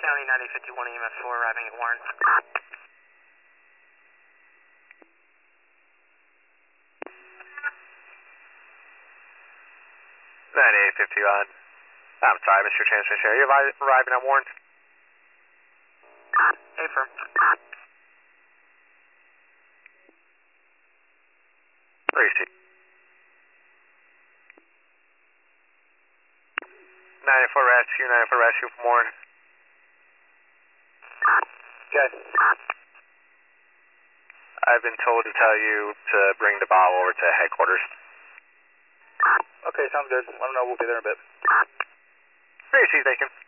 County 9051 EMS 4 arriving at Warren. 9851. I'm sorry, Mr. Transmission. Are you arriving at Warren? Affirm. Receive. 94 rescue from Warren. Okay. I've been told to tell you to bring the bottle over to headquarters. Okay, sounds good. Let them know we'll be there in a bit. Receive, Bacon.